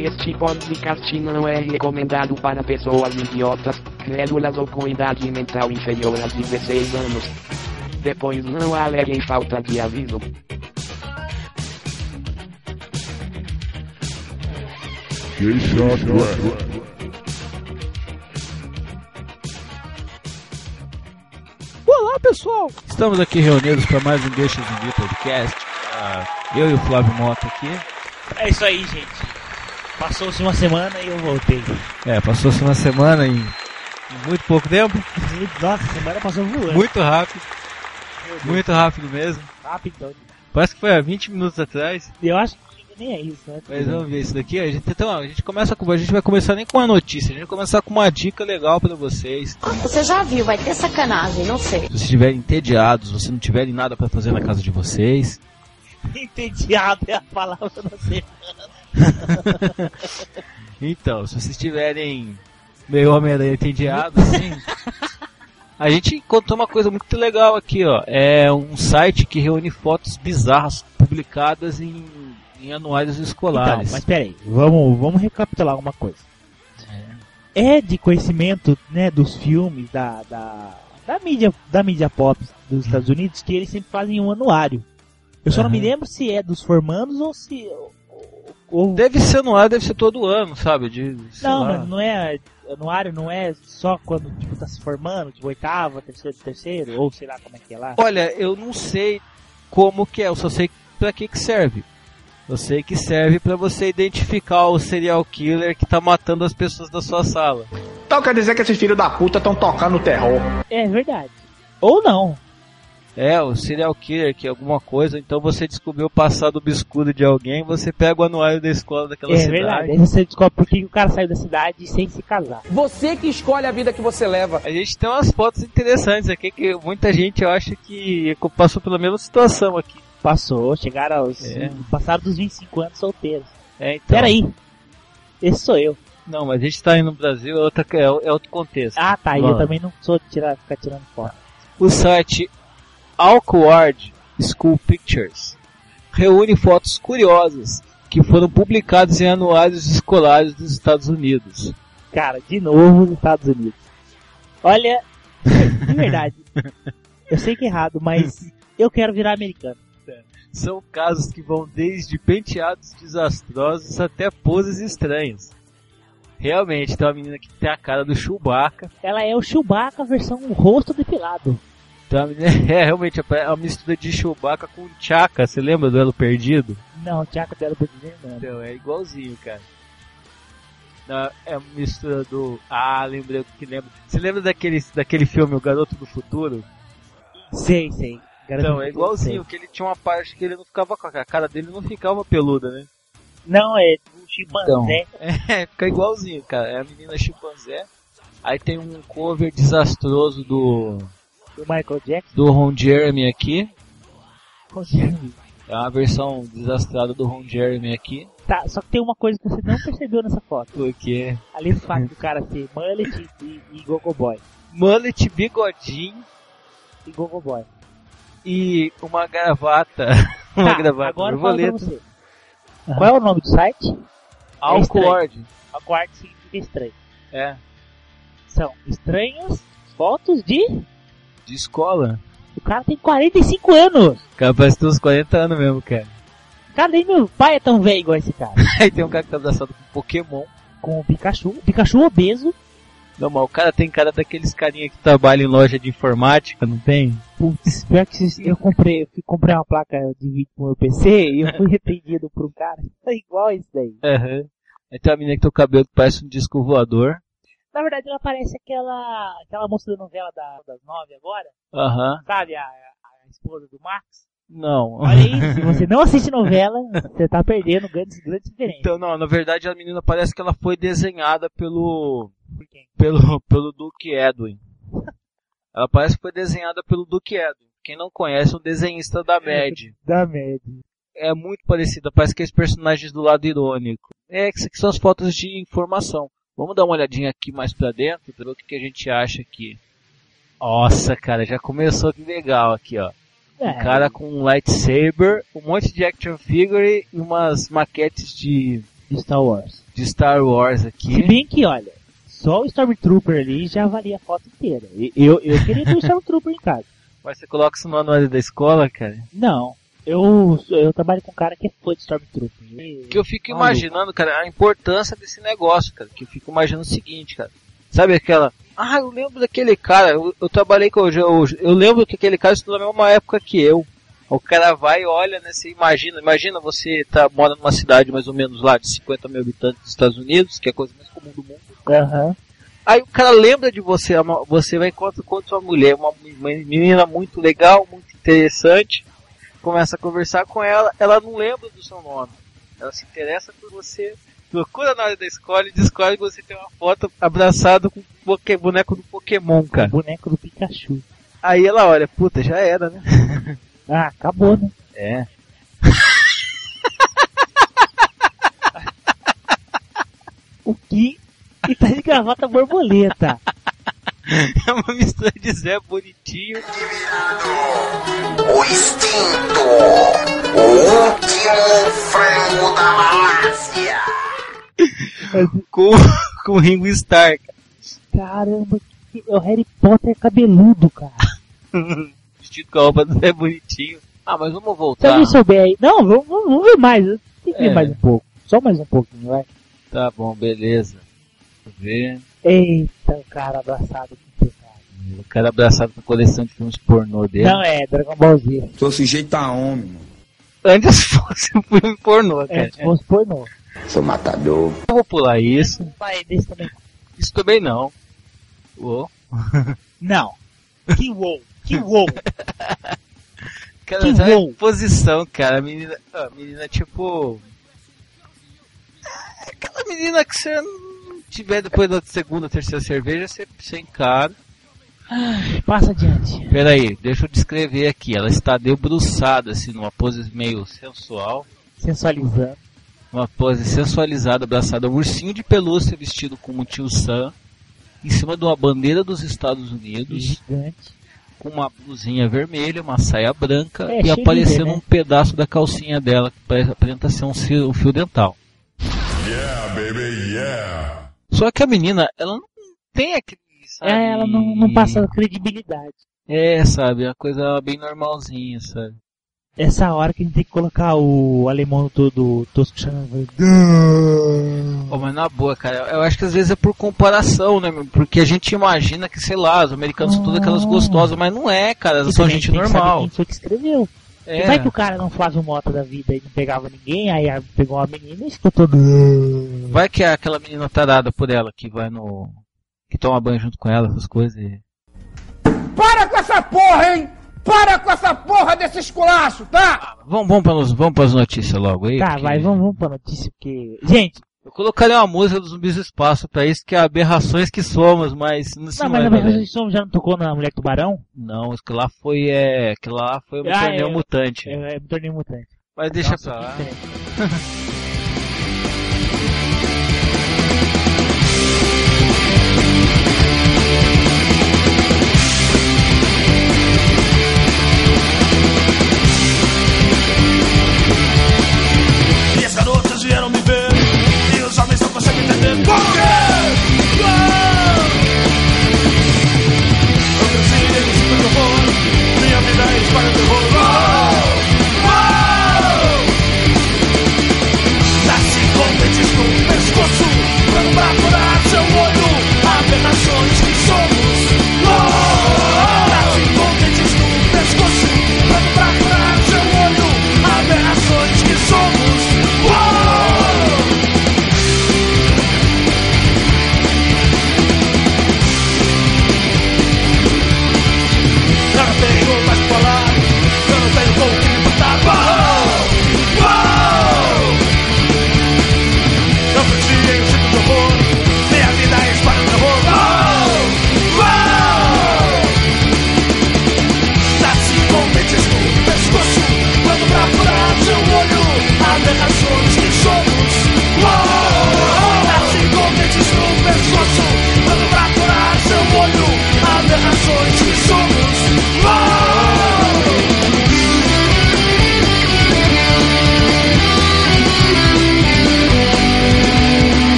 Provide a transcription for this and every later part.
Este podcast não é recomendado para pessoas idiotas, crédulas ou com idade mental inferior a 16 anos. Depois não aleguem falta de aviso. Olá pessoal, estamos aqui reunidos para mais um Deixa de podcast. Eu e o Flávio Mota aqui. É isso aí, gente. Passou-se uma semana e eu voltei. Passou-se uma semana em muito pouco tempo. Nossa, a semana passou voando. Muito rápido. Muito rápido mesmo. Rápido. Parece que foi há 20 minutos atrás. Eu acho que nem é isso, né? Mas vamos ver isso daqui. A gente vai começar nem com uma notícia, a gente vai começar com uma dica legal para vocês. Você já viu, vai ter sacanagem, não sei. Se vocês estiverem entediados, se vocês não tiverem nada para fazer na casa de vocês. Entediado é a palavra da semana. Então, se vocês estiverem meio Homem-Aranha entediado, assim, a gente encontrou uma coisa muito legal aqui, ó. É um site que reúne fotos bizarras publicadas em anuários escolares. Então, mas peraí, vamos recapitular alguma coisa. É de conhecimento, né, dos filmes, da mídia pop dos Estados Unidos, que eles sempre fazem um anuário. Eu só não me lembro se é dos formandos ou se... Deve ser anuário, deve ser todo ano, sabe? Não, mas não é... Anuário não é só quando tipo, tá se formando, tipo oitava, terceiro, ou sei lá como é que é lá. Olha, eu não sei como que é, eu só sei pra que serve. Eu sei que serve pra você identificar o serial killer que tá matando as pessoas da sua sala. Então quer dizer que esses filhos da puta estão tocando terror. É verdade. Ou não. O serial killer, que é alguma coisa, então você descobriu o passado obscuro de alguém, você pega o anuário da escola daquela cidade. É verdade, aí você descobre por que o cara saiu da cidade sem se casar. Você que escolhe a vida que você leva. A gente tem umas fotos interessantes aqui, que muita gente eu acho que passou pela mesma situação aqui. Passou, chegaram aos... Passaram dos 25 anos solteiros. Então. Peraí, esse sou eu. Não, mas a gente tá aí no Brasil, é outro contexto. Ah, tá, e eu também não sou de ficar tirando foto. O site Awkward School Pictures reúne fotos curiosas que foram publicadas em anuários escolares dos Estados Unidos. Cara, de novo nos Estados Unidos. Olha, de verdade, eu sei que é errado, mas eu quero virar americano. São casos que vão desde penteados desastrosos até poses estranhas. Realmente, tem uma menina que tem a cara do Chewbacca. Ela é o Chewbacca versão rosto depilado. Então, realmente é uma mistura de Chewbacca com Chaka. Você lembra do Elo Perdido? Não, Chaka do Elo Perdido não. Então, é igualzinho, cara. É uma mistura do... lembrei o que lembro. Você lembra daquele filme O Garoto do Futuro? Sei. Então, é igualzinho, que ele tinha uma parte que ele não ficava com a cara dele não ficava peluda, né? Não, é um chimpanzé. Então, fica igualzinho, cara. É a menina chimpanzé. Aí tem um cover desastroso do Michael Jackson? Do Ron Jeremy aqui. Ron Jeremy. É uma versão desastrada do Ron Jeremy aqui. Tá, só que tem uma coisa que você não percebeu nessa foto. O quê? Além do fato do cara ser mullet e gogo boy. Mullet, bigodinho e gogo boy. E uma gravata. Uma gravata agora borboleta. Fala pra você. Qual é o nome do site? Awkward. Awkward significa estranho. É. São estranhas fotos de escola. O cara tem 45 anos. O cara parece ter uns 40 anos mesmo, cara. Cara, nem meu pai é tão velho igual esse cara. Aí tem um cara que tá abraçado com Pokémon. Com o Pikachu. Pikachu obeso. Não, mas o cara tem cara daqueles carinha que trabalham em loja de informática, não tem? Putz, pior que eu comprei uma placa de vídeo pro meu PC e eu fui arrependido por um cara. É igual esse daí. Aham. Aí tem uma menina que tem o cabelo que parece um disco voador. Na verdade, ela parece aquela moça da novela das 9 agora. Aham. Sabe, a esposa do Max? Não. Olha aí, se você não assiste novela, você tá perdendo grandes diferenças. Então, não, na verdade a menina parece que ela foi desenhada pelo Duke Edwin. Ela parece que foi desenhada pelo Duke Edwin. Quem não conhece é um desenhista da Mad. Da Mad. É muito parecida, parece que é os personagens do lado irônico. Isso aqui são as fotos de informação. Vamos dar uma olhadinha aqui mais pra dentro, pra ver o que a gente acha aqui. Nossa, cara, já começou que legal aqui, ó. Um cara com um lightsaber, um monte de action figure e umas maquetes de Star Wars. de Star Wars aqui. Se bem que, olha, só o Stormtrooper ali já valia a foto inteira. Eu queria ter o Stormtrooper em casa. Mas você coloca isso no anuário da escola, cara? Não, eu trabalho com um cara que é fã de Stormtrooper. Que eu fico imaginando, cara, a importância desse negócio, cara. Que eu fico imaginando o seguinte, cara. Sabe aquela... Ah, eu lembro daquele cara, eu trabalhei com... Eu lembro que aquele cara estudou na mesma época que eu. O cara vai e olha, né, você imagina você mora numa cidade mais ou menos lá de 50 mil habitantes dos Estados Unidos, que é a coisa mais comum do mundo. Aham. Aí o cara lembra de você, você vai encontrar sua mulher, uma menina muito legal, muito interessante, começa a conversar com ela, ela não lembra do seu nome, ela se interessa por você, procura na hora da escola e descobre que você tem uma foto abraçado com o boneco do Pokémon, cara. O boneco do Pikachu. Aí ela olha, puta, já era, né? Ah, acabou, né? É. O que? E tá de gravata borboleta. É uma mistura de Zé Bonitinho. O instinto. O último frango da Malásia. Com Ringo Starr. Caramba, é o Harry Potter cabeludo, cara. Vestido com a roupa do Zé Bonitinho. Ah, mas vamos Se voltar. alguém souber aí... Não, vamos ver mais. Tem que ver mais um pouco. Só mais um pouquinho, vai. Tá bom, beleza. Deixa eu ver. Eita, o cara abraçado com pecado. O cara abraçado com a coleção de filmes pornô dele. Não, é Dragon Ball Z. Tô sujeito a homem, mano. Antes fosse um filme pornô, cara. É, se fosse pornô. Sou matador. Eu vou pular isso. Pai, desse também. Isso também não. Uou. Não. Que wow. Que wow. Cara, Que mas olha a wow. posição, cara. A menina tipo... Aquela menina que você não tiver depois da segunda, terceira cerveja, você encara. Passa adiante. Peraí, deixa eu descrever aqui. Ela está debruçada, assim, numa pose meio sensual. Sensualizando. Uma pose sensualizada, abraçada a um ursinho de pelúcia vestido como tio Sam. Em cima de uma bandeira dos Estados Unidos. Gigante. Com uma blusinha vermelha, uma saia branca É, e cheio de aparecendo né? um pedaço da calcinha dela, que aparenta ser um fio dental. Yeah, baby, yeah. Só que a menina, ela não tem aquele, sabe? Ela não passa credibilidade. É, sabe, a coisa bem normalzinha, sabe? Essa hora que a gente tem que colocar o alemão todo tosco chamando. Oh, mas na boa, cara, eu acho que às vezes é por comparação, né? Porque a gente imagina que, sei lá, os americanos são todas aquelas gostosas, mas não é, cara, elas são gente normal. Quem foi que escreveu? É. Vai que o cara não faz o Mota da vida e não pegava ninguém, aí pegou uma menina e ficou todo... Vai que é aquela menina tarada por ela que vai no... que toma banho junto com ela, essas coisas e... Para com essa porra, hein? Para com essa porra desse esculacho, tá? Vamos para as notícias logo aí. Tá, porque... vai, vamos pra notícia, porque... Gente... Eu colocaria uma música dos Zumbis do Espaço pra isso, que é aberrações que somos, mas... Isso Não, mas a Berração já não tocou na Mulher Tubarão? Não, aquilo lá foi o Torneio Mutante. É Torneio Mutante. Mas deixa pra lá. E as garotas vieram me ver, e os homens não conseguem entender por quê? Eu cresci em super horror, minha vida é espalha terror.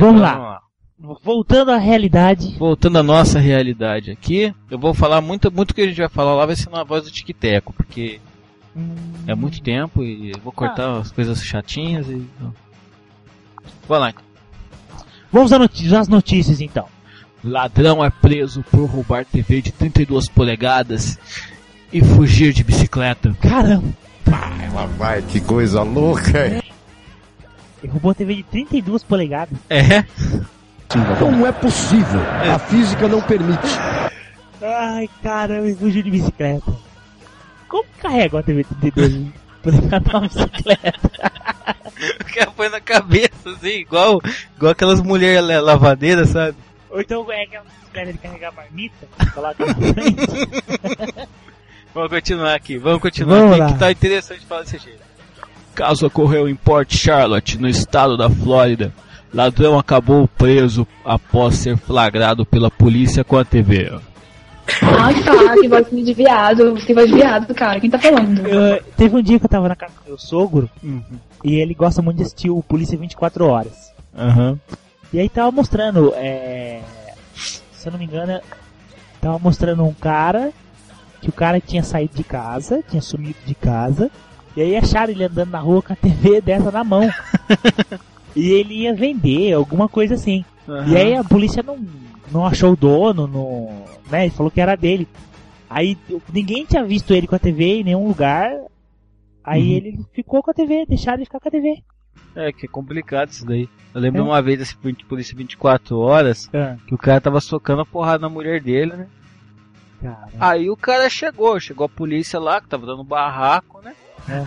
Vamos lá. Voltando à realidade. Voltando à nossa realidade aqui, eu vou falar muito que a gente vai falar lá vai ser na voz do Tic-Teco, porque é muito tempo e eu vou cortar as coisas chatinhas e... Vai lá então. Vamos às notícias então. Ladrão é preso por roubar TV de 32 polegadas e fugir de bicicleta. Caramba! Vai, que coisa louca, hein? Ele roubou a TV de 32 polegadas. É? Não é possível. A física não permite. Ai, caramba, ele fugiu de bicicleta. Como carrega uma TV de 32 polegadas numa bicicleta? O cara põe na cabeça, assim, igual aquelas mulheres lavadeiras, sabe? Ou então é aquela bicicleta de carregar marmita, coloca na frente. Vamos continuar aqui, que tá interessante falar desse jeito. Caso ocorreu em Port Charlotte, no estado da Flórida. Ladrão acabou preso após ser flagrado pela polícia com a TV. Ai, cara, que voz de viado. Que voz de viado, cara. Quem tá falando? Teve um dia que eu tava na casa do meu sogro, e ele gosta muito de assistir o Polícia 24 Horas. E aí tava mostrando, se eu não me engano, tava mostrando um cara, que o cara tinha saído de casa, tinha sumido de casa, e aí acharam ele andando na rua com a TV dessa na mão. E ele ia vender, alguma coisa assim. E aí a polícia não achou o dono, né? Ele falou que era dele. Aí ninguém tinha visto ele com a TV em nenhum lugar. Aí ele ficou com a TV, deixaram ele ficar com a TV. É, que é complicado isso daí. Eu lembro uma vez desse Polícia 24 Horas, que o cara tava socando a porrada na mulher dele, né? Caramba. Aí o cara chegou a polícia lá, que tava dando barraco, né?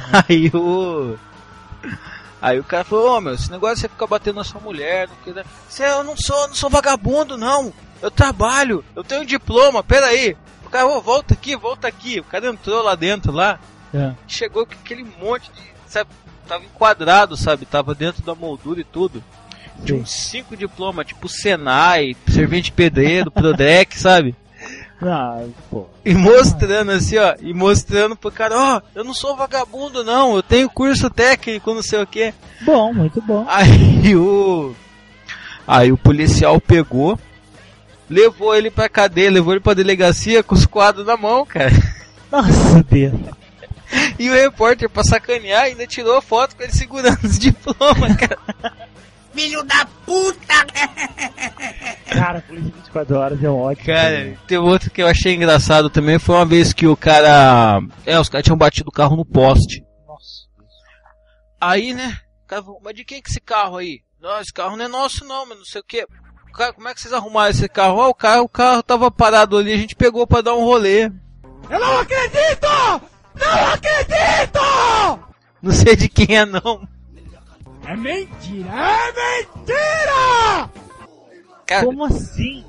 Aí o cara falou, meu, esse negócio de você ficar batendo na sua mulher, eu não sou vagabundo, não. Eu trabalho, eu tenho um diploma, peraí. O cara, volta aqui. O cara entrou lá dentro, chegou com aquele monte de, sabe, tava enquadrado, sabe, tava dentro da moldura e tudo. Tinha uns 5 diplomas, tipo Senai, servente de pedreiro, Prodec, sabe? Pô. E mostrando assim, e mostrando pro cara, eu não sou vagabundo não, eu tenho curso técnico, não sei o que. Bom, muito bom. Aí o policial pegou, levou ele pra cadeia, levou ele pra delegacia com os quadros na mão, cara. Nossa, Deus. E o repórter, pra sacanear, ainda tirou a foto com ele segurando os diplomas, cara. Filho da puta! Cara, Polícia 24 Horas é ótimo. Cara, tem outro que eu achei engraçado também, foi uma vez que o cara... os caras tinham batido o carro no poste. Nossa. Aí, né, o cara falou, mas de quem que esse carro aí? Não, esse carro não é nosso não, mas não sei o que. Cara, como é que vocês arrumaram esse carro? O carro tava parado ali, a gente pegou pra dar um rolê. Eu não acredito! Não acredito! Não sei de quem é não. É mentira! É mentira! Cara, como assim?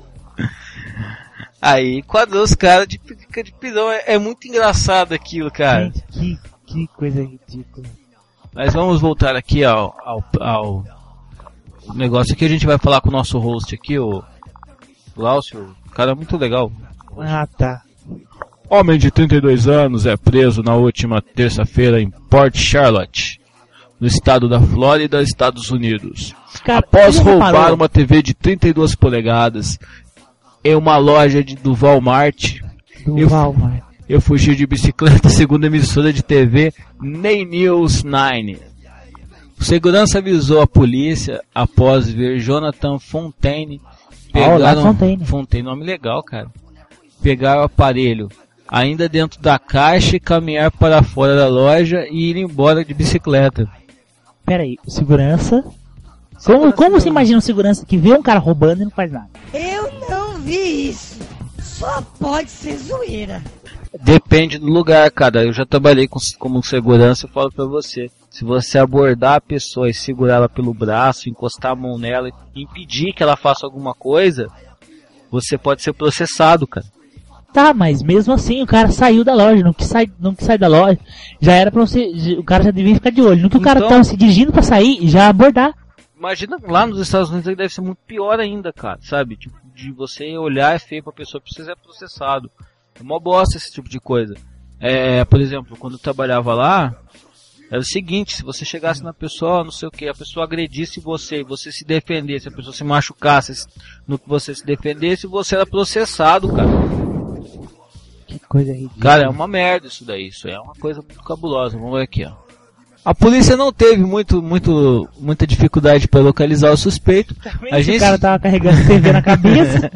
Aí quadrou os caras de pirão. É muito engraçado aquilo, cara. Gente, que coisa ridícula. Mas vamos voltar aqui ao negócio que a gente vai falar com o nosso host aqui, o Glaucio. O cara é muito legal. Tá. Homem de 32 anos é preso na última terça-feira em Port Charlotte, no estado da Flórida, Estados Unidos. Cara, após roubar uma TV de 32 polegadas em uma loja do Walmart. Eu fugi de bicicleta, segundo a emissora de TV News 9. O segurança avisou a polícia após ver Jonathan Fontaine pegar Fontaine, nome legal, cara. Pegar o aparelho ainda dentro da caixa e caminhar para fora da loja e ir embora de bicicleta. Pera aí, segurança? Como você imagina um segurança que vê um cara roubando e não faz nada? Eu não vi isso. Só pode ser zoeira. Depende do lugar, cara. Eu já trabalhei como segurança e falo pra você. Se você abordar a pessoa e segurar ela pelo braço, encostar a mão nela e impedir que ela faça alguma coisa, você pode ser processado, cara. Tá, mas mesmo assim o cara saiu da loja, não que sai da loja, já era pra você, o cara já devia ficar de olho. No que o cara tava se dirigindo pra sair e já abordar. Imagina lá nos Estados Unidos deve ser muito pior ainda, cara, sabe? Tipo, de você olhar é feio pra pessoa, precisa ser processado. É uma bosta esse tipo de coisa. Por exemplo, quando eu trabalhava lá, Era o seguinte, se você chegasse na pessoa, não sei o que, a pessoa agredisse você e você se defendesse, a pessoa se machucasse no que você se defendesse, você era processado, cara. Que coisa ridícula. Cara, é uma merda isso daí, isso é uma coisa muito cabulosa. Vamos ver aqui, ó. A polícia não teve muita dificuldade para localizar o suspeito. O cara tava carregando TV na cabeça.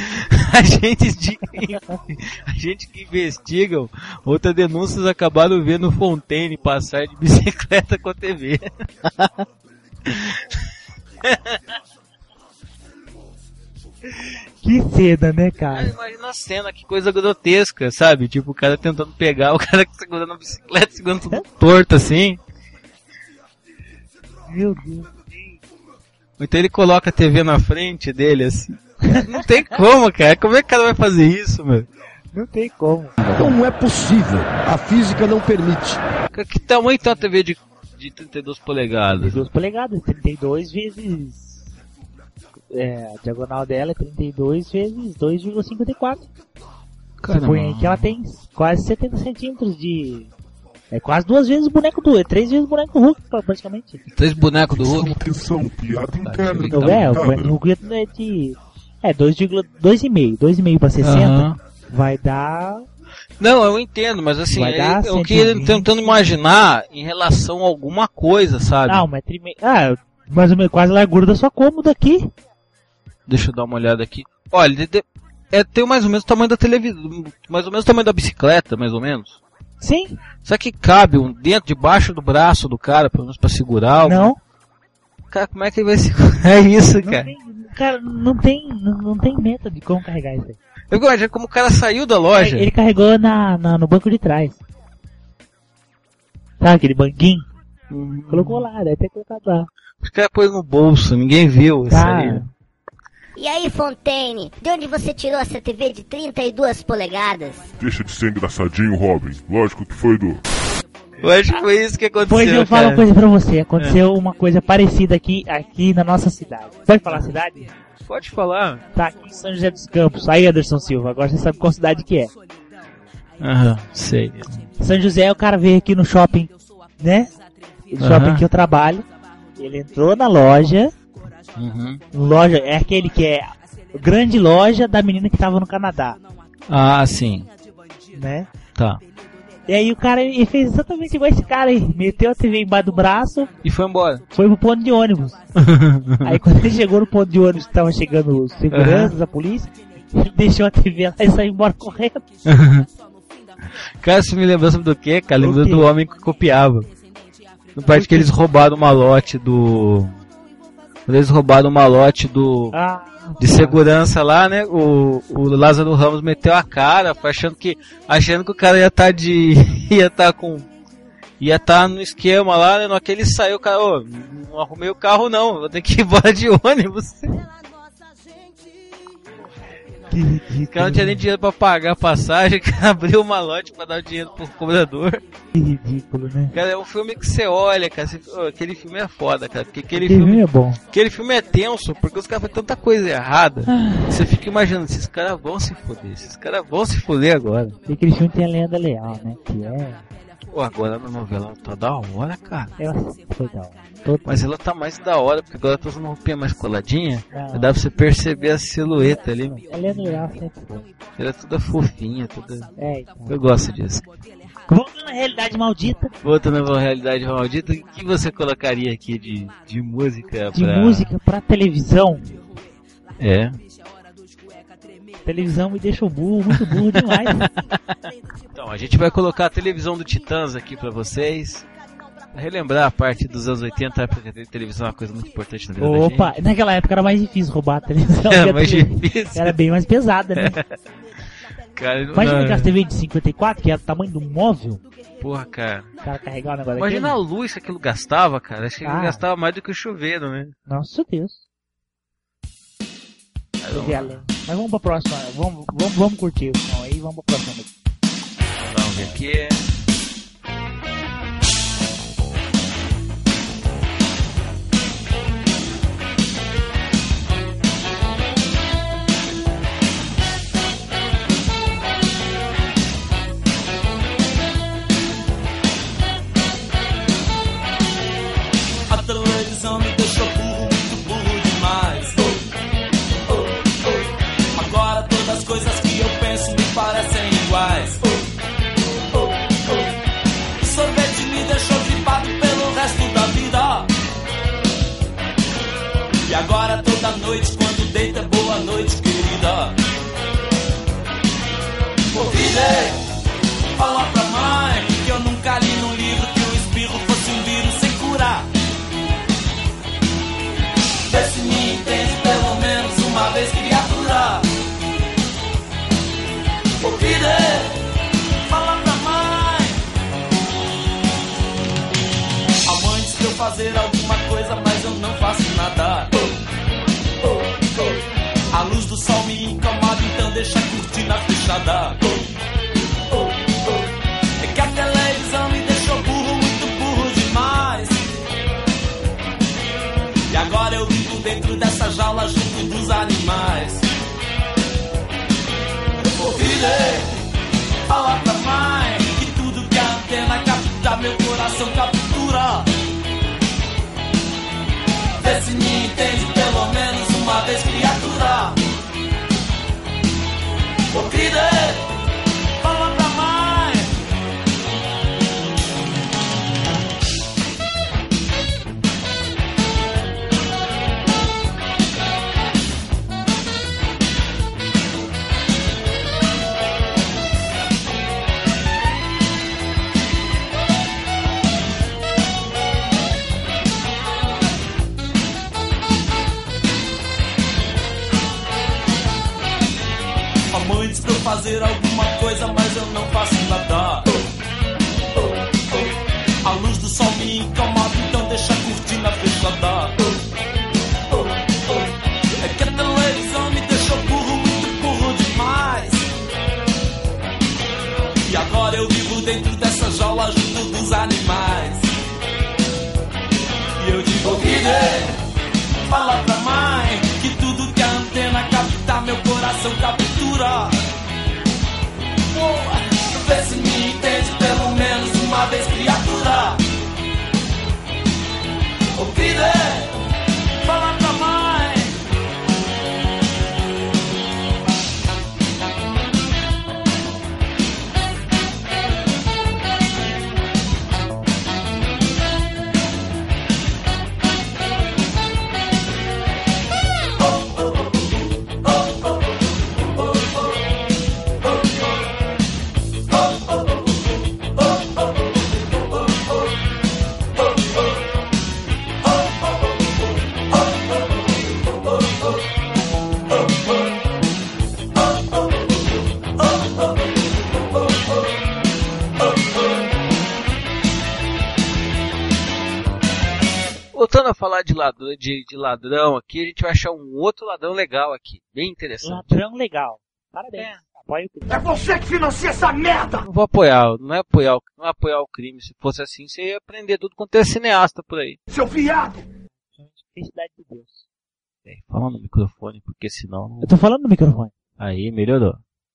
A gente que investigam outras denúncias acabaram vendo Fontaine passar de bicicleta com a TV. Que cena, né, cara? Imagina a cena, que coisa grotesca, sabe? Tipo, o cara tentando pegar, o cara segurando a bicicleta, segurando tudo torto assim. Meu Deus. Então ele coloca a TV na frente dele assim. Não tem como, cara. Como é que o cara vai fazer isso, meu? Não tem como. Não é possível. A física não permite. Que tamanho tem uma TV de 32 polegadas? 32 polegadas, 32 vezes... a diagonal dela é 32 vezes 2,54. Você põe aí que ela tem quase 70 centímetros de... É quase 2 vezes o boneco do... É 3 vezes o boneco do Hulk, praticamente. 3 bonecos do Hulk? Atenção, piada interna. Então, o boneco do Hulk é de... 2,5 para 60 vai dar... Não, eu entendo, mas assim, eu queria tentando imaginar em relação a alguma coisa, sabe? Não, 1,5 m. Mais ou menos quase a largura da sua cômoda aqui. Deixa eu dar uma olhada aqui. Olha, tem mais ou menos o tamanho da televisão, mais ou menos o tamanho da bicicleta, mais ou menos. Sim. Será que cabe debaixo do braço do cara, pelo menos pra segurar? Não. Cara, como é que ele vai segurar isso, cara? Cara, não tem método de como carregar isso aí. Eu imagino como o cara saiu da loja. Ele carregou no banco de trás. Sabe aquele banquinho? Colocou lá, deve ter colocado lá. Os caras pôs no bolso, ninguém viu isso aí. E aí, Fontaine, de onde você tirou essa TV de 32 polegadas? Deixa de ser engraçadinho, Robin. Lógico que foi do... Eu acho que foi isso que aconteceu, Pois eu falo uma coisa pra você. Aconteceu uma coisa parecida aqui na nossa cidade. Pode falar a cidade? Pode falar. Tá aqui em São José dos Campos. Aí, Anderson Silva, agora você sabe qual cidade que é. Sei. São José, o cara veio aqui no shopping, né? O shopping que eu trabalho. Ele entrou na loja. Loja, é aquele que é a grande loja da menina que tava no Canadá. Ah, sim. Né? Tá. E aí o cara ele fez exatamente igual esse cara aí. Meteu a TV embaixo do braço. E foi embora. Foi pro ponto de ônibus. Aí quando ele chegou no ponto de ônibus, tava chegando os seguranças, a polícia. Ele deixou a TV lá e saiu embora correndo. Cara, isso me lembrou do quê, cara? Lembrou do homem que copiava. No parte que eles roubaram o malote do... Quando eles roubaram o malote de segurança lá, né? O Lázaro Ramos meteu a cara, achando que o cara ia estar no esquema lá, né? No que ele saiu, o cara, não arrumei o carro não, vou ter que ir embora de ônibus. Que ridículo. O cara não tinha nem dinheiro pra pagar a passagem, o cara abriu o malote pra dar o dinheiro pro cobrador. Que ridículo, né? Cara, é um filme que você olha, cara, aquele filme é foda, cara, porque aquele filme é bom. Aquele filme é tenso, porque os caras fazem tanta coisa errada, você fica imaginando, esses caras vão se foder agora. E aquele filme tem a Lenda Leal, né, que é... Pô, agora na novela tá da hora, cara. Ela foi da hora. Mas ela tá mais da hora, porque agora tá usando uma roupinha mais coladinha. Dá pra você perceber a silhueta ali. A Lenda Leal sempre foi. Ela é toda fofinha, toda... Então. Eu gosto disso. Voltando à realidade maldita. Voltando à realidade maldita, o que você colocaria aqui de música De música pra televisão? Televisão me deixa muito burro demais. Então, a gente vai colocar a televisão do Titãs aqui pra vocês. Pra relembrar a parte dos anos 80, porque a televisão é uma coisa muito importante na vida da gente. Opa, naquela época era mais difícil roubar a televisão. Era mais difícil. Era bem mais pesada, né? Cara, imagina aquelas TV de 54, que era o tamanho do móvel. Porra, cara. O cara carregar o negócio Imagina daquele. a luz que aquilo gastava, cara. Acho que ele gastava mais do que o chuveiro, né? Nossa Deus. Mas vamos pra próxima. Vamos curtir o som aí, vamos pra próxima. Vamos ver aqui. vida. Ô filha, fala pra mãe que eu nunca li num livro que o espirro fosse um vírus sem curar. Vê se me entende pelo menos uma vez, criatura. Ô filha, fala pra mãe. A mãe diz pra eu fazer alguma coisa, mas eu não faço nada. A luz do sol me incomoda, então deixa a cortina fechada. É que a televisão me deixou burro, muito burro demais. E agora eu vivo dentro dessa jaula junto dos animais. Ô filha, fala pra mãe que tudo que a antena capta, meu coração captura. Vê se me entende pelo menos uma vez, criatura. Ô filha, fala pra mãe. Diz pra eu fazer alguma coisa, mas eu não faço nada. A luz do sol me incomoda, então deixa a cortina fechada. É que a televisão me deixou burro, muito burro demais. E agora eu vivo dentro dessa jaula junto dos animais. E eu digo, filha, fala pra mãe que tudo que a antena capta, meu coração captura. Vê se me entende pelo menos uma vez, criatura. Ô filha, fala pra mãe. Voltando a falar de ladrão aqui, a gente vai achar um outro ladrão legal aqui, bem interessante. Ladrão legal. Parabéns. Apoio o crime. É você que financia essa merda! Não vou apoiar, não é apoiar o crime. Se fosse assim, você ia aprender tudo quanto é cineasta por aí. Seu viado! Felicidade de Deus. Fala no microfone, porque senão... Eu tô falando no microfone. Aí, melhorou.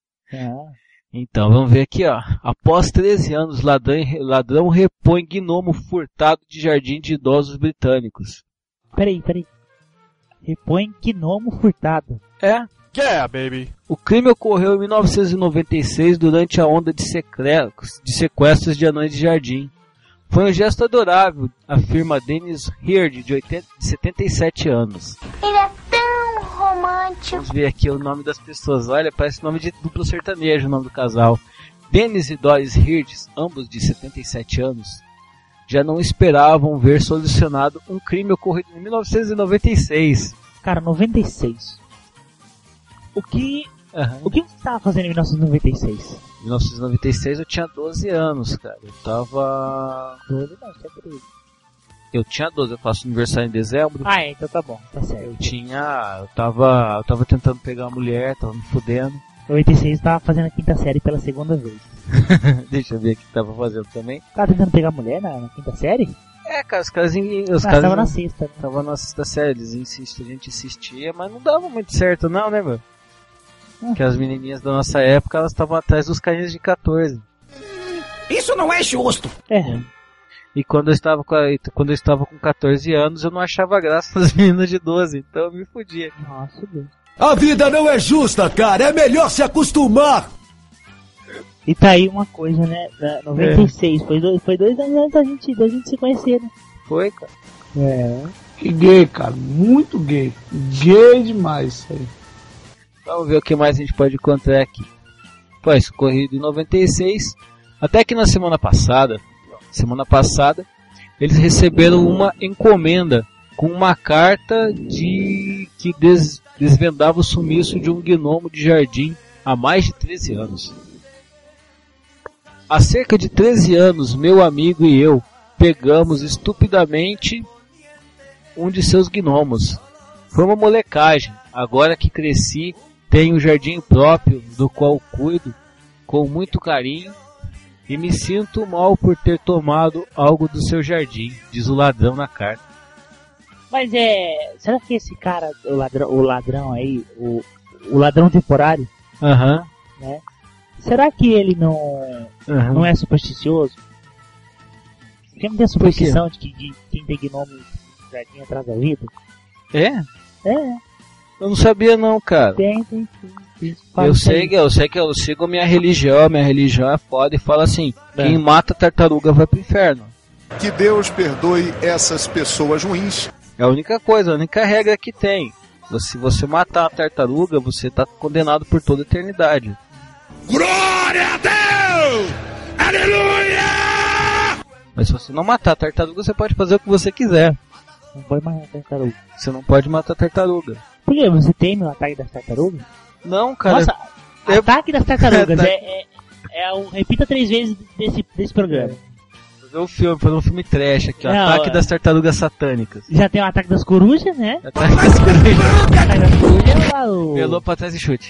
Então, vamos ver aqui, ó. Após 13 anos, ladrão repõe gnomo furtado de jardim de idosos britânicos. Peraí. Repõe gnomo furtado. É? Yeah, baby. O crime ocorreu em 1996 durante a onda de sequestros de anões de jardim. Foi um gesto adorável, afirma Dennis Heard, de 77 anos. Ele é tão romântico. Vamos ver aqui o nome das pessoas. Olha, parece nome de duplo sertanejo o nome do casal. Dennis e Doris Heard, ambos de 77 anos, já não esperavam ver solucionado um crime ocorrido em 1996. Cara, 96. O que você estava fazendo em 1996? Em 1996 eu tinha 12 anos, cara. Eu tava... 12 não, você é 13. Eu tinha 12, eu faço aniversário em dezembro. Ah, é, então tá bom, tá certo. Eu tava tentando pegar uma mulher, tava me fudendo. Em 96 eu tava fazendo a quinta série pela segunda vez. Deixa eu ver o que tava fazendo também. Tava tentando pegar mulher na quinta série? É, cara, os caras tava na sexta. Né? Tava na sexta série, eles insistem, a gente insistia, mas não dava muito certo não, né, meu? Porque as menininhas da nossa época, elas estavam atrás dos carinhas de 14. Isso não é justo! É. E quando eu estava com 14 anos, eu não achava graça nas meninas de 12, então eu me fudia. Nossa, Deus. A vida não é justa, cara, é melhor se acostumar! E tá aí uma coisa, né, 96, foi 2 anos antes da gente se conhecer, né? Foi, cara. É. Que gay, cara, muito gay. Gay demais isso aí. Vamos ver o que mais a gente pode encontrar aqui. Foi isso, corrido em 96. Até que na semana passada, eles receberam uma encomenda com uma carta que desvendava o sumiço de um gnomo de jardim há mais de 13 anos. Há cerca de 13 anos, meu amigo e eu pegamos estupidamente um de seus gnomos. Foi uma molecagem. Agora que cresci, tenho um jardim próprio do qual cuido com muito carinho e me sinto mal por ter tomado algo do seu jardim, diz o ladrão na carta. Mas será que esse cara, o ladrão aí, o ladrão temporário, né? Será que ele não é supersticioso? Porque não tem a superstição de que quem tem gnomo no jardim atrás da vida? É? É. Eu não sabia não, cara. Tem. Eu sei que eu sigo a minha religião é foda e fala assim, quem mata tartaruga vai pro inferno. Que Deus perdoe essas pessoas ruins. É a única coisa, a única regra que tem. Se você matar a tartaruga, você tá condenado por toda a eternidade. Glória a Deus! Aleluia! Mas se você não matar a tartaruga, você pode fazer o que você quiser. Não pode matar a tartaruga. Você não pode matar a tartaruga. Por que? Você teme o ataque das tartarugas? Não, cara. Nossa, ataque das tartarugas. Repita 3 vezes desse programa. Fazer um filme trash aqui, ó. Ataque das tartarugas satânicas. Já tem o ataque das corujas, né? Ataque das corujas. Ataque das corujas lá, o... Pelou pra trás e chute.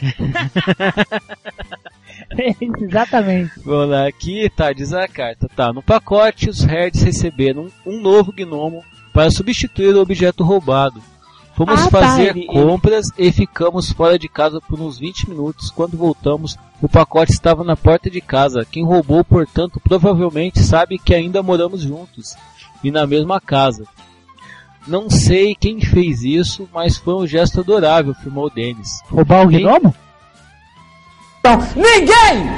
Exatamente. Vamos lá, aqui diz a carta. No pacote, os herds receberam um novo gnomo para substituir o objeto roubado. Fomos fazer compras e ficamos fora de casa por uns 20 minutos. Quando voltamos, o pacote estava na porta de casa. Quem roubou, portanto, provavelmente sabe que ainda moramos juntos e na mesma casa. Não sei quem fez isso, mas foi um gesto adorável, afirmou Dennis. Roubar o gnomo? Então, ninguém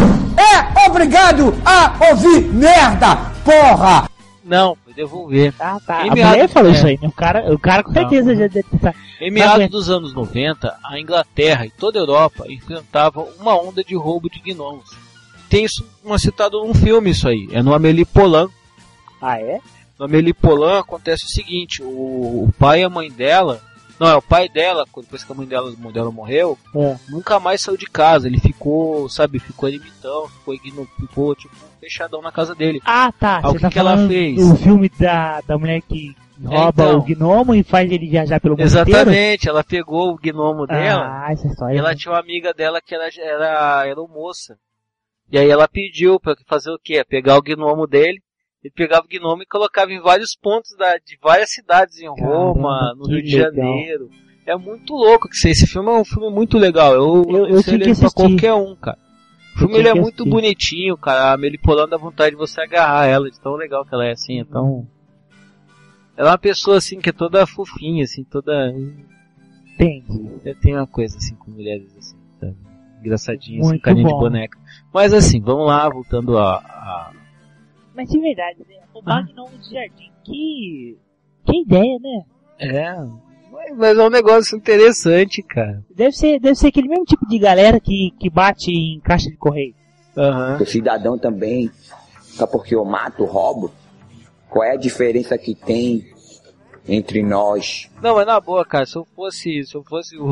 é obrigado a ouvir merda, porra! Não, foi devolver. Tá. A mulher falou isso aí, né? O cara com certeza já deve estar... Em meados dos anos 90, a Inglaterra e toda a Europa enfrentavam uma onda de roubo de gnomos. Tem isso citado num filme isso aí, é no Amélie Poulain. Ah, é? No Amélie Poulain acontece o seguinte, o pai e a mãe dela... Não, é o pai dela, depois que a mãe dela morreu, nunca mais saiu de casa. Ele ficou ermitão, ficou tipo fechadão na casa dele. Ah, tá. O que ela fez? O filme da mulher que rouba o gnomo e faz ele viajar pelo mundo inteiro? Exatamente, ela pegou o gnomo dela. Essa história. E ela tinha uma amiga dela que era moça. E aí ela pediu pra fazer o quê? Pegar o gnomo dele. Ele pegava o gnomo e colocava em vários pontos de várias cidades em Roma, no Rio de Janeiro. É muito louco que esse filme é um filme muito legal. Eu tinha que assistir pra qualquer um, cara. O filme ele é muito bonitinho, cara. A Amélie Poulain dá vontade de você agarrar ela, de tão legal que ela é, assim. Então, ela é uma pessoa assim que é toda fofinha, assim, toda. Entendi. Tem uma coisa assim com mulheres assim, sabe? Engraçadinha, assim, carinha de boneca. Mas assim, vamos lá, voltando a... Mas de verdade, né? Roubar gnomo de jardim, que ideia, né? É, mas é um negócio interessante, cara. Deve ser aquele mesmo tipo de galera que bate em caixa de correio. O cidadão também, só porque eu mato, roubo, qual é a diferença que tem entre nós? Não, mas na boa, cara, se eu fosse o...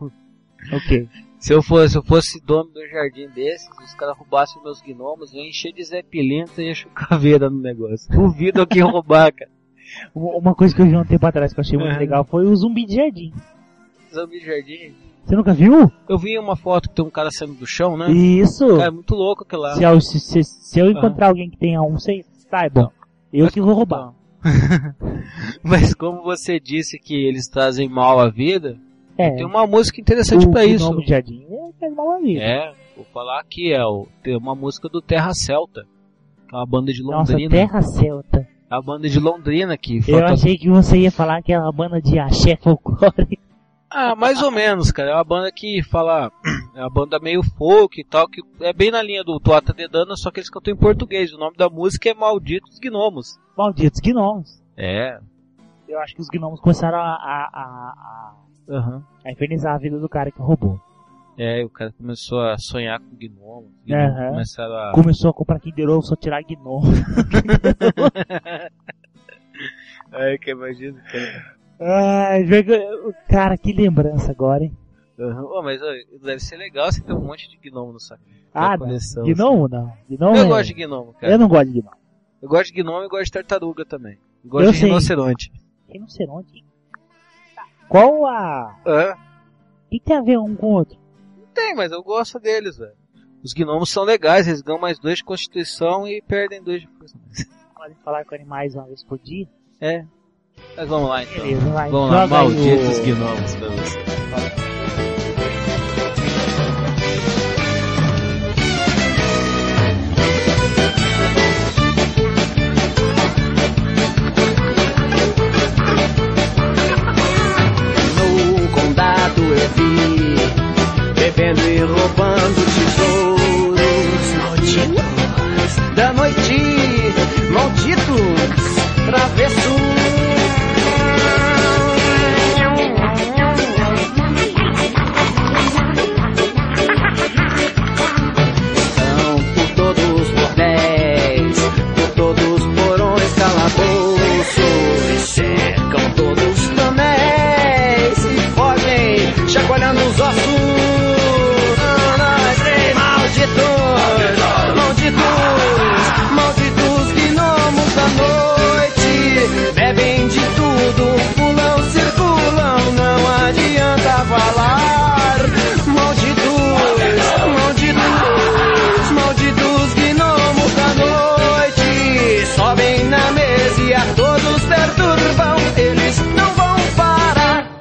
Ok. Se eu fosse dono do jardim desses, os caras roubassem meus gnomos, eu ia encher de Zé Pilintra e ia chucaveira no negócio. Duvido alguém roubar, cara. Uma coisa que eu vi um tempo atrás que eu achei muito legal foi o zumbi de jardim. Zumbi de jardim? Você nunca viu? Eu vi uma foto que tem um cara saindo do chão, né? Isso! Cara, é muito louco aquilo lá. Se eu encontrar alguém que tenha um, saiba. Eu que vou roubar. Mas como você disse que eles trazem mal à vida... Tem uma música interessante pra isso. O nome de jardim é mal a vida. Vou falar aqui, tem uma música do Terra Celta, que é uma banda de Londrina. Nossa, Terra Celta. É a banda de Londrina aqui. Eu achei que você ia falar que é uma banda de axé folclórico. Ah, mais ou menos, cara. É uma banda que fala... É uma banda meio folk e tal, que é bem na linha do Tuata de Dana, só que eles cantam em português. O nome da música é Malditos Gnomos. Malditos Gnomos. É. Eu acho que os gnomos começaram a infernizar a vida do cara que roubou. É, o cara começou a sonhar com gnomo. Começaram a... Começou a comprar Kinder Ovo, só tirar gnomo. Ai, que imagina, cara. Ai, cara, que lembrança agora, hein? Mas deve ser legal você ter um monte de gnomo no saco. Ah, não. Gnomo não. Eu gosto de gnomo, cara. Eu não gosto de gnomo. Eu gosto de gnomo e gosto de tartaruga também. Eu gosto de rinoceronte. Rinoceronte? Qual a... O que tem a ver um com o outro? Não tem, mas eu gosto deles, velho. Os gnomos são legais, eles ganham mais 2 de constituição e perdem 2 de força. Podem falar com animais uma vez por dia? É. Mas vamos lá então. Beleza, vai. Vamos lá, malditos gnomos pra você. Bebendo e roubando tesouros malditos da noite, malditos travessos. Estão por todos os bordéis, por todos os porões, calabouços, cercam todos os tonéis e fogem, chacoalhando os ossos. Malditos gnomos da noite, bebem de tudo, pulam, circulam, não adianta falar. Malditos gnomos da noite, sobem na mesa e a todos perturbam, eles não vão parar.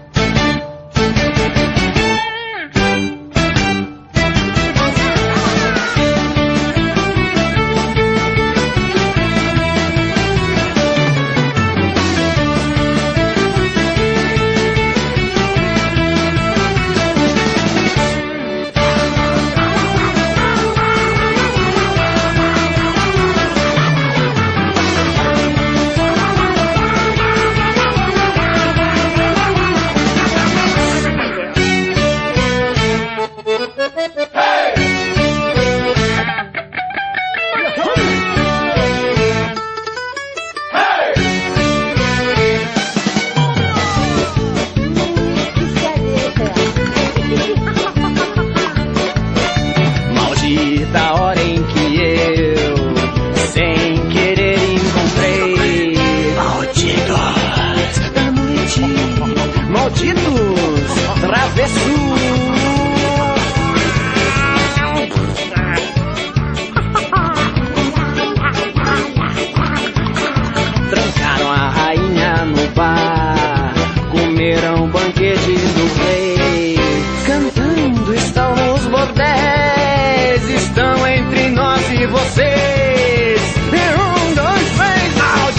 Trancaram a rainha no bar, comeram banquete do rei, cantando estão nos bordéis, estão entre nós e vocês. 1, 2, 3,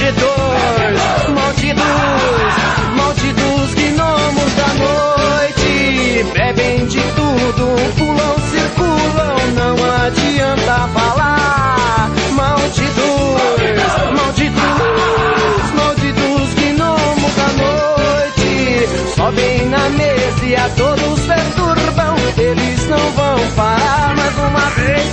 malditos gnomos da noite, bebem de tudo, pulam, circulam, não adianta falar. Malditos gnomos da noite, sobem na mesa e a todos perturbam, eles não vão parar. Mais uma vez,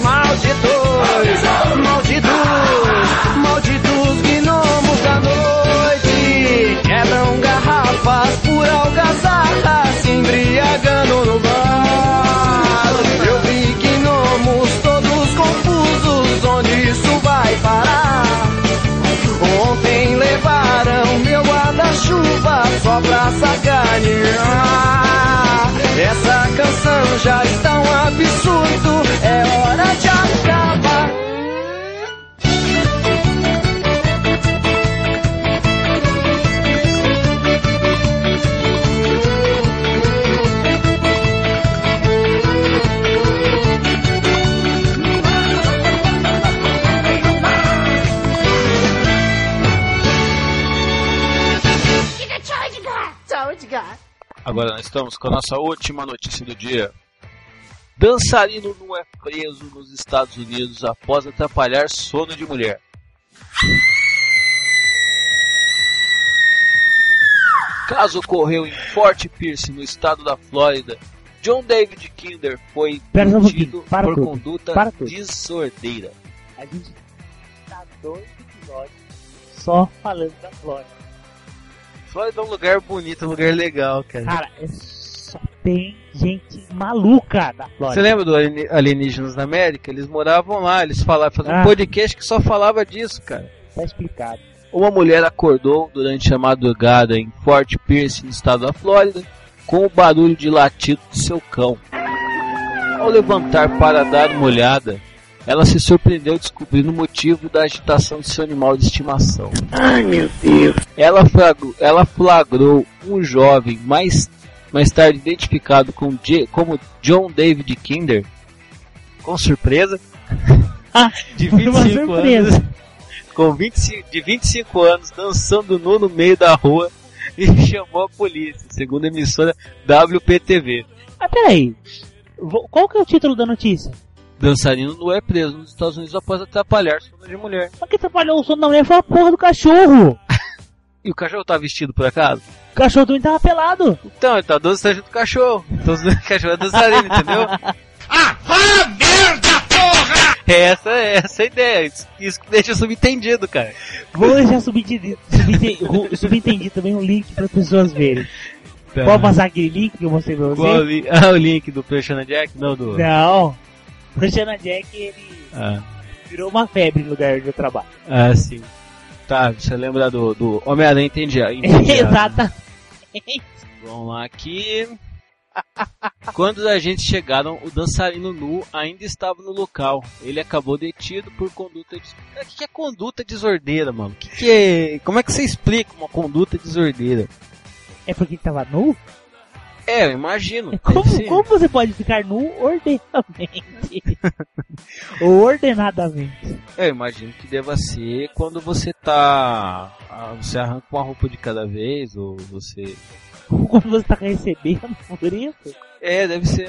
malditos gnomos da noite, quebram garrafas por algazarra, se embriagando no bar. Eu vi gnomos todos confusos, onde isso vai parar? Ontem levaram meu guarda-chuva só pra sacanear. Essa canção já está um absurdo, é hora de acabar. Agora nós estamos com a nossa última notícia do dia. Dançarino nu é preso nos Estados Unidos após atrapalhar sono de mulher. Caso ocorreu em Fort Pierce, no estado da Flórida, John David Kinder foi Pera só um detido pouquinho. Para por tudo. conduta Para tudo. desordeira. A gente tá 2 episódios só falando da Flórida. Flórida é um lugar bonito, um lugar legal, cara. Cara, só tem gente maluca da Flórida. Você lembra do Alienígenas na América? Eles moravam lá, eles faziam um podcast que só falava disso, cara. Tá explicado. Uma mulher acordou durante a madrugada em Fort Pierce, no estado da Flórida, com o barulho de latido do seu cão. Ao levantar para dar uma olhada, ela se surpreendeu descobrindo o motivo da agitação de seu animal de estimação. Ai, meu Deus. Ela flagrou um jovem mais tarde identificado como John David Kinder, com surpresa, de 25 anos, de 25 anos, dançando nu no meio da rua e chamou a polícia, segundo a emissora WPTV. Mas peraí, qual que é o título da notícia? Dançarino nu é preso nos Estados Unidos após atrapalhar sono de mulher. Mas quem atrapalhou o sono da mulher foi a porra do cachorro. E o cachorro tá vestido por acaso? O cachorro também tava pelado. Então, ele tá dançando junto com o cachorro. Então o cachorro é dançarino, entendeu? Merda, porra! Essa é a ideia. Isso que deixa subentendido, cara. Vou deixar subentendido também um link para as pessoas verem. Tá. Pode passar aquele link que eu mostrei pra você? Qual o link do Persiana Jack? Não, do... Não. O Persiana Jack, ele virou uma febre no lugar onde eu trabalho. Ah, sim. Tá, você lembra do Homem-Aranha Entendiado. Exatamente. Vamos lá aqui. Quando os agentes chegaram, o dançarino nu ainda estava no local. Ele acabou detido por conduta desordeira. O que é conduta desordeira, mano? Como é que você explica uma conduta desordeira? É porque ele tava nu? É, eu imagino. Como você pode ficar nu ordenadamente? Ou ordenadamente? Eu imagino que deva ser quando você tá... Você arranca uma roupa de cada vez, ou você... Quando você tá recebendo por isso? É, deve ser.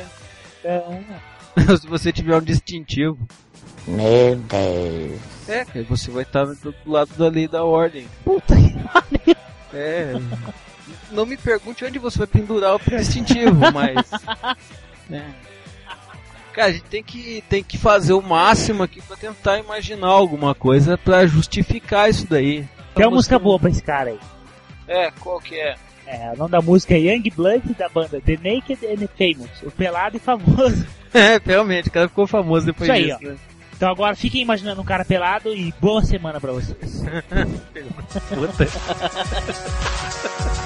Se você tiver um distintivo. Meu Deus. É, aí você vai estar do lado da lei da ordem. Puta que pariu. É. Não me pergunte onde você vai pendurar o distintivo, mas... Cara, a gente tem que fazer o máximo aqui pra tentar imaginar alguma coisa pra justificar isso daí. Tem uma música boa pra esse cara aí. É, qual que é? O nome da música é Young Blood, da banda The Naked and Famous. O pelado e famoso. É, realmente, o cara ficou famoso depois isso disso. Aí, ó. Né? Então agora fiquem imaginando um cara pelado e boa semana pra vocês. Puta.